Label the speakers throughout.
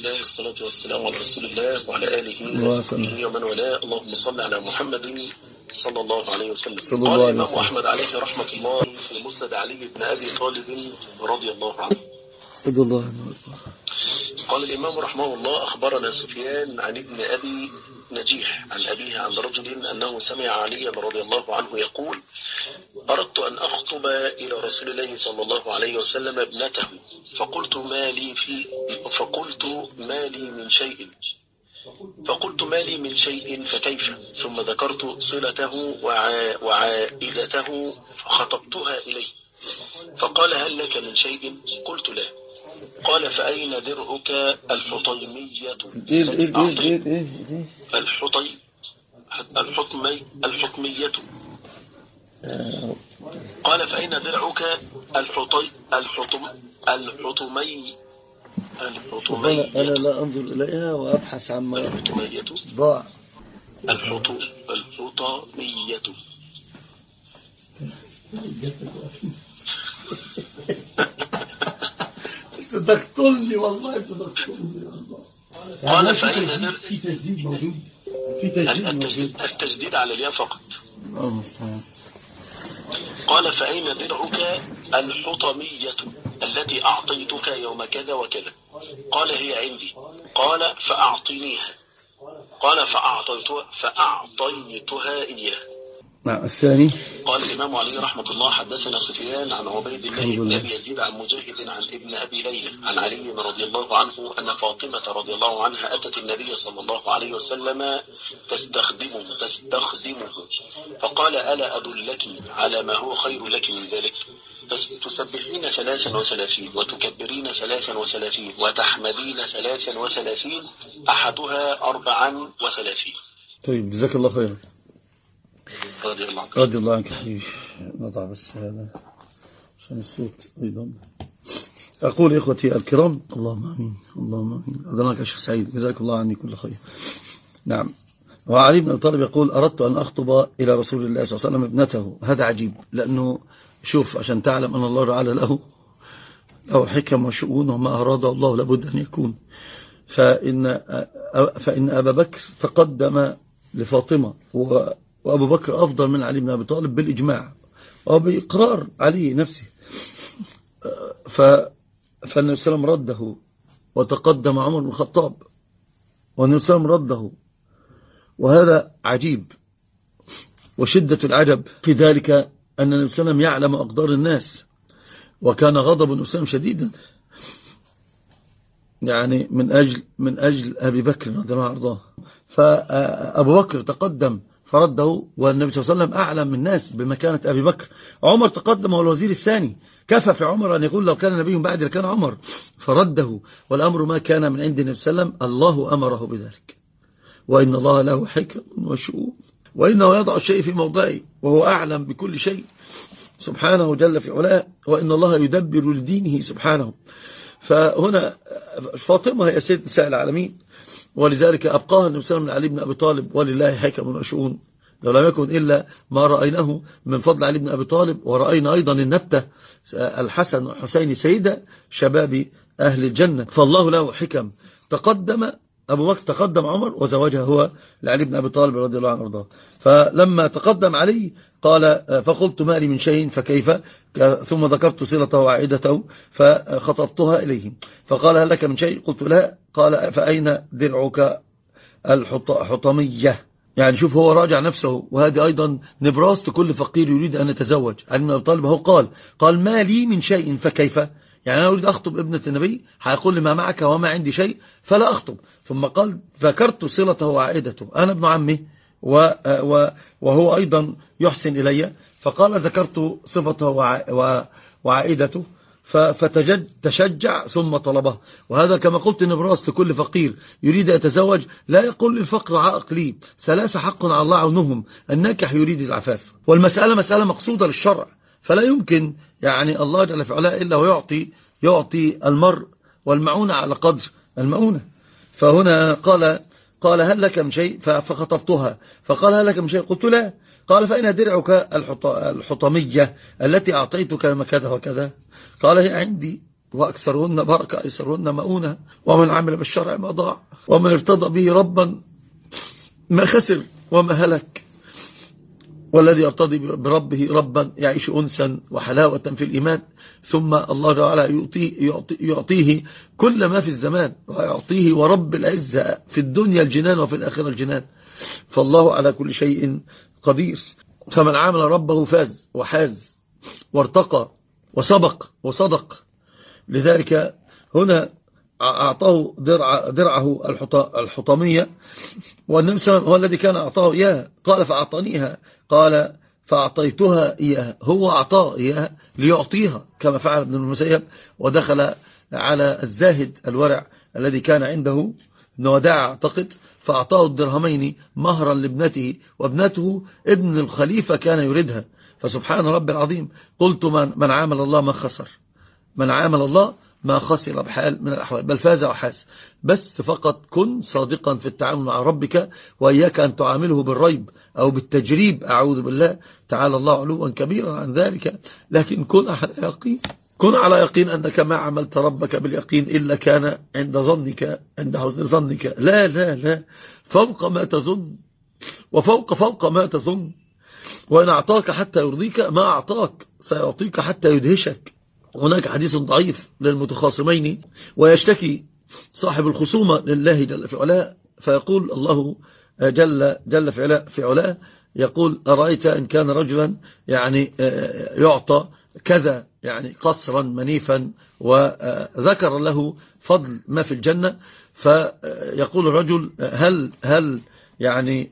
Speaker 1: الله، والصلاة والسلام على رسول الله وعلى آله وصحبه ومن والاه. اللهم صل على محمد صلى الله عليه وسلم. قال الإمام أحمد عليه رحمة الله في مسند علي بن أبي طالب رضي الله عنه. قال الإمام رحمه الله: أخبرنا سفيان عن ابن أبي نجيح عن أبيه عن رجل أنه سمع علي رضي الله عنه يقول: أردت أن أخطب إلى رسول الله صلى الله عليه وسلم ابنته، فقلت ما لي من شيء فكيف؟ ثم ذكرت صلته وعائلته فخطبتها إليه، فقال: هل لك من شيء؟ قلت: لا. قال: فأين درعك الحطيمية الحطمية؟ قال: فأين درعك الحطمي؟
Speaker 2: أنا لا أنظر إليها وأبحث عما
Speaker 1: الحطمية
Speaker 2: ضاع.
Speaker 1: الحطمية.
Speaker 2: تقتلني والله، تقتلني والله.
Speaker 1: قال: فأين
Speaker 2: في تجديد موجود، في تجديد موجود،
Speaker 1: التجديد على الياء فقط. قال: فأين درعك الحطمية التي أعطيتك يوم كذا وكذا؟ قال: هي عندي. قال: فأعطنيها. قال: فأعطيتها إياه.
Speaker 2: الثاني.
Speaker 1: قال الإمام علي رحمة الله: حدثنا سفيان عن عبيد الله بن أبي يزيد عن مجاهد عن ابن أبي ليلى عن علي رضي الله عنه أن فاطمة رضي الله عنها أتت النبي صلى الله عليه وسلم تستخدمه فقال: ألا أدلك على ما هو خير لك من ذلك؟ تسبحين 33 وتكبرين 33 وتحمدين 33 أحدها 34.
Speaker 2: طيب، جزاك الله خيرا.
Speaker 1: رضي
Speaker 2: الله عنك حبيبي. نضع بس هذا عشان الصوت أيضا. أقول إخوتي الكرام: اللهم آمين، اللهم آمين. أدناك يا شيخ سعيد، جزاك الله عني كل خير. نعم. وعلي بن أبي طالب يقول: أردت أن أخطب إلى رسول الله صلى الله عليه وسلم ابنته. هذا عجيب، لأنه شوف، عشان تعلم أن الله تعالى له حكم وشؤون، وما أراد الله لابد أن يكون. فإن أبا بكر تقدم لفاطمة، وأبو بكر أفضل من علي بن أبي طالب بالإجماع وبإقرار علي نفسه. فالنبي صلى الله عليه وسلم رده، وتقدم عمر بن الخطاب والنبي صلى الله عليه وسلم رده. وهذا عجيب، وشدة العجب في ذلك أن النبي صلى الله عليه وسلم يعلم أقدار الناس، وكان غضب النبي صلى الله عليه وسلم شديدا، يعني من أجل أبي بكر رضي الله عنه. فأبو بكر تقدم فرده، والنبي صلى الله عليه وسلم أعلم من الناس بمكانة أبي بكر. عمر تقدم، هو الوزير الثاني. كفى في عمر أن يقول: لو كان نبي بعد لكان عمر، فرده. والأمر ما كان من عند النبي صلى الله عليه وسلم، الله أمره بذلك، وإن الله له حكم وشؤون، وإنه يضع الشيء في موضعه، وهو أعلم بكل شيء سبحانه جل في علاه، وإن الله يدبر لدينه سبحانه. فهنا فاطمة هي سيد نساء العالمين، ولذلك أبقاها النبي صلى الله عليه وسلم من علي بن أبي طالب، ولله حكم وشؤون. لو لم يكن إلا ما رأيناه من فضل علي بن أبي طالب، ورأينا أيضا النبتة الحسن والحسين سيدة شباب أهل الجنة، فالله له حكم. تقدم أبو بكر، تقدم عمر، وزوجها هو لعلي بن أبي طالب رضي الله عنه وارضاه. فلما تقدم علي قال: فقلت: ما لي من شيء فكيف؟ ثم ذكرت صلته وعائدته فخطبتها إليه، فقال: هل لك من شيء؟ قلت: لا. قال: فأين درعك الحطمية؟ يعني شوف، هو راجع نفسه، وهذه أيضا نبراس كل فقير يريد أن يتزوج. علي بن أبي طالب هو قال: ما لي من شيء فكيف؟ يعني أنا أريد أخطب ابنة النبي، هيقول لي: ما معك وما عندي شيء، فلا أخطب. ثم قال: ذكرت صلته وعائدته، أنا ابن عمه وهو أيضا يحسن إلي، فقال: ذكرت صفته وعائدته، فتشجع ثم طلبه. وهذا كما قلت نبراس لكل فقير يريد أن يتزوج، لا يقول للفقر عائق لي، 3 حق على الله عونهم: الناكح يريد العفاف، والمسألة مسألة مقصودة للشرع، فلا يمكن يعني الله جل في علاه إلا ويعطي المرء والمعونة على قدر المعونة. فهنا قال: هل لك من شيء؟ فخطبتها، فقال: هل لك من شيء؟ قلت: لا. قال: فأين درعك الحطمية التي أعطيتك كذا وكذا؟ قال: هي عندي. وأكثرهن بركة أيسرهن مؤونة. ومن عمل بالشرع ما ضاع، ومن ارتضى به ربا ما خسر وما هلك. والذي يرتضي بربه ربا يعيش أنسا وحلاوة في الإيمان، ثم الله تعالى يعطيه كل ما في الزمان، ويعطيه ورب العزة في الدنيا الجنان وفي الآخرة الجنان. فالله على كل شيء قدير. فمن عامل ربه فاز وحاز وارتقى وسبق وصدق. لذلك هنا أعطاه درعه الحطامية، والنبي صلى الله عليه وسلم هو الذي كان أعطاه إياها. قال فأعطانيها، قال فأعطيتها إياها. هو أعطاه إياها ليعطيها كما فعل ابن المسيب، ودخل على الزاهد الورع الذي كان عنده وداع أعتقد، فأعطاه الدرهمين مهرا لابنته، وابنته ابن الخليفة كان يريدها. فسبحان رب العظيم. قلت من عامل الله ما خسر، من عامل الله ما خسر بحال من الأحوال، بل فاز وحاز. بس فقط كن صادقا في التعامل مع ربك، وإياك أن تعامله بالريب أو بالتجريب، أعوذ بالله تعالى الله علوا كبيرا عن ذلك. لكن كن على يقين، كن على يقين أنك ما عملت ربك باليقين إلا كان عند ظنك، عند حسن ظنك. لا لا لا، فوق ما تظن، وفوق ما تظن. وإن أعطاك حتى يرضيك ما أعطاك سيعطيك حتى يدهشك. هناك حديث ضعيف للمتخاصمين، ويشتكي صاحب الخصومة لله جل في علاه، فيقول الله جل في علاه يقول أرأيت إن كان رجلا يعني يعطى كذا، يعني قصرا منيفا، وذكر له فضل ما في الجنة، فيقول الرجل هل يعني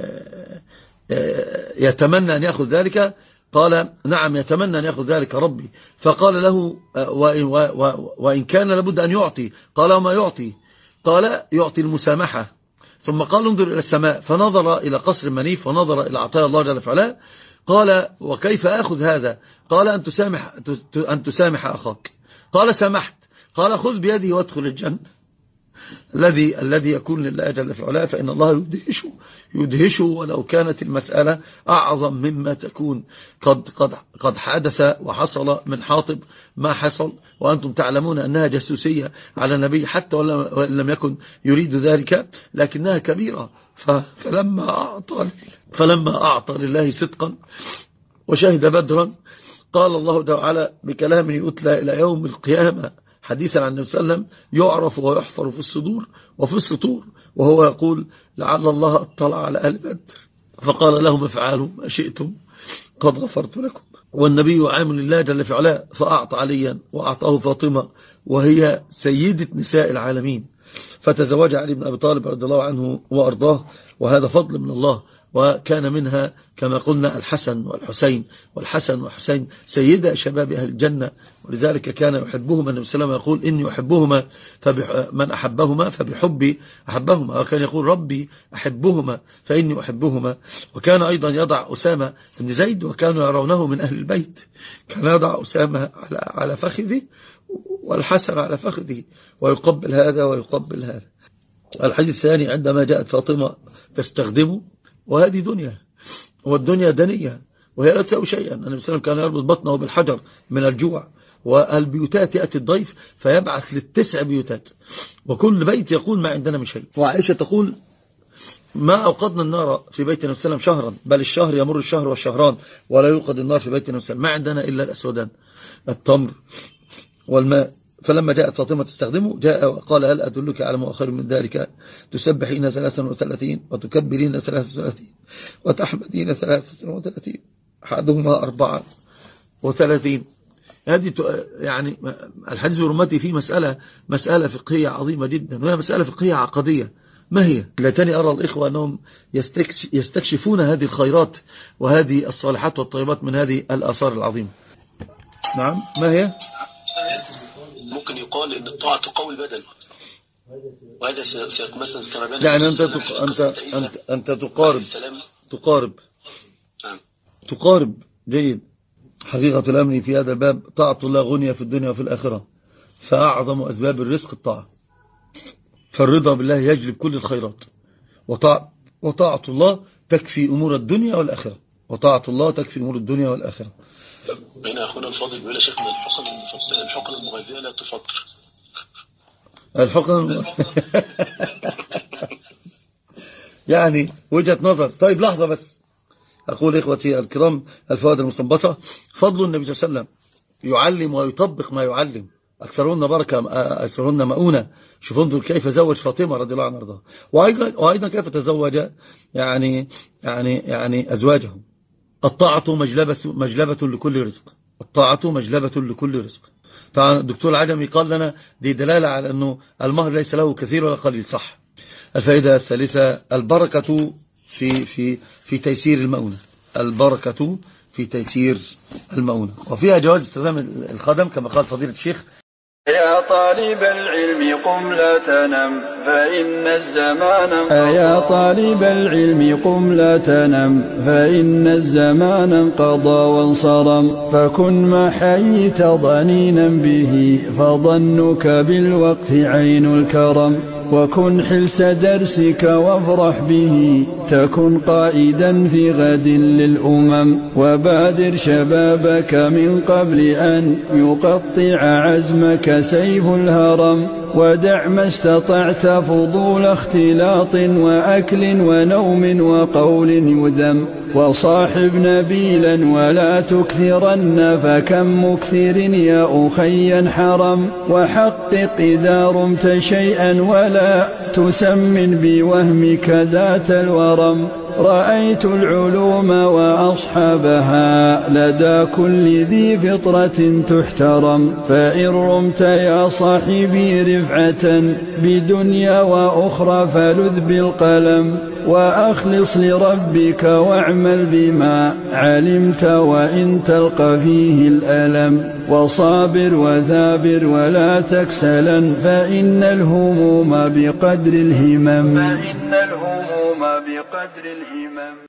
Speaker 2: يتمنى أن يأخذ ذلك؟ قال نعم يتمنى أن يأخذ ذلك ربي. فقال له وإن كان لابد أن يعطي. قال وما يعطي؟ قال يعطي المسامحة. ثم قال انظر إلى السماء، فنظر إلى قصر منيف، ونظر إلى عطايا الله جل وعلا. قال وكيف أخذ هذا؟ قال أن تسامح أخاك. قال سامحت. قال خذ بيده وادخل الجنة. الذي يكون لله جل في علاه فإن الله يدهشه ولو كانت المسألة أعظم مما تكون. قد حدث وحصل من حاطب ما حصل، وأنتم تعلمون أنها جاسوسية على النبي حتى وإن لم يكن يريد ذلك، لكنها كبيرة. فلما أعطى لله صدقا وشهد بدرا، قال الله تعالى بكلامه يتلى إلى يوم القيامة حديثا عن النبي صلى الله عليه وسلم يعرف ويحفر في الصدور وفي السطور، وهو يقول لعل الله اطلع على أهل بدر فقال لهم افعلوا ما شئتم قد غفرت لكم. والنبي عامل الله جل في علاه، فأعطى عليا وأعطاه فاطمة وهي سيدة نساء العالمين، فتزوج علي بن أبي طالب رضي الله عنه وأرضاه، وهذا فضل من الله. وكان منها كما قلنا الحسن والحسين، والحسن والحسين سيدا شباب أهل الجنة، ولذلك كان يحبهما النبي صلى الله عليه وسلم، يقول إني أحبهما من أحبهما فبحبي أحبهما، وكان يقول ربي أحبهما فإني أحبهما. وكان أيضا يضع أسامة بن زيد، وكانوا يرونه من أهل البيت، كان يضع أسامة على فخذه والحسن على فخذه، ويقبل هذا ويقبل هذا. الحديث الثاني عندما جاءت فاطمة تستخدمه، وهذه دنيا، والدنيا دنية وهي لا تساوي شيئا. النبي صلى الله عليه وسلم كان يربط بطنه بالحجر من الجوع، والبيوتات يأتي الضيف فيبعث ل9 بيوتات، وكل بيت يقول ما عندنا من شيء. وعائشة تقول ما أوقدنا النار في بيت النبي صلى الله عليه وسلم شهرا، بل الشهر يمر الشهر والشهران ولا يوقد النار في بيت النبي صلى الله عليه وسلم، ما عندنا إلا الأسودان التمر والماء. فلما جاءت فاطمة تستخدمه، جاء وقال هل أدلك على مؤخر من ذلك؟ تسبحين 33 وتكبرين 33 وتحمدين 33 أحدهما 34. هذه يعني الحديث برمته فيه مسألة فقهية عظيمة جدا، وهي مسألة فقهية عقدية. ما هي؟ لتاني أرى الإخوة أنهم يستكشفون هذه الخيرات وهذه الصالحات والطيبات من هذه الآثار العظيمة. نعم، ما هي؟
Speaker 1: ممكن يقال ان الطاعة تقوي البدن، وهذا مثلا كما بان
Speaker 2: يعني انت تقارب جيد. حقيقة الأمر في هذا الباب طاعة الله غنية في الدنيا وفي الآخرة، فأعظم أسباب الرزق الطاعة، فالرضا بالله يجلب كل الخيرات، وطاعة الله تكفي أمور الدنيا والآخرة، وطاعة الله تكفي أمور الدنيا والآخرة.
Speaker 1: بين أخونا الفاضل بيقول يا شيخنا الحقن المغذية لا تفطر.
Speaker 2: الحقن يعني وجهة نظر. طيب لحظة بس، أقول إخوتي الكرام الفوائد المستنبطة: فضل النبي صلى الله عليه وسلم يعلم ويطبق ما يعلم، أكثرهن بركة أكثرهن مؤونة. شوف انظر كيف زوج فاطمة رضي الله عنها وارضاها، وأيضا كيف تزوج يعني أزواجه. الطاعة مجلبة لكل رزق، الطاعة مجلبة لكل رزق. طبعا الدكتور العجمي قال لنا دي دلالة على أنه المهر ليس له كثير ولا قليل. صح. الفائدة الثالثة: البركة في تيسير المؤونة، البركة في تيسير المؤونة، وفيها جواز استخدام الخدم كما قال فضيلة الشيخ:
Speaker 3: يا طالب العلم قم لا تنم فإن الزمان يا طالب العلم قم لا تنم فإن الزمان انقضى وانصرم، فكن ما حييت ضنينا به فظنك بالوقت عين الكرم، وكن حلس درسك وافرح به تكن قائدا في غد للأمم، وبادر شبابك من قبل أن يقطع عزمك سيف الهرم، ودع ما استطعت فضول اختلاط وأكل ونوم وقول يذم، وصاحب نبيلا ولا تكثرن فكم مكثر يا أخي حرم، وحقق إذا رمت شيئا ولا تسمن بوهمك ذات الورم، رأيت العلوم وأصحابها لدى كل ذي فطرة تحترم، فإن رمت يا صاحبي رفعة بدنيا وأخرى فلذ بالقلم، وأخلص لربك واعمل بما علمت وإن تلقى فيه الألم، وصابر وثابر ولا تكسلا فإن الهموم بقدر الهمم.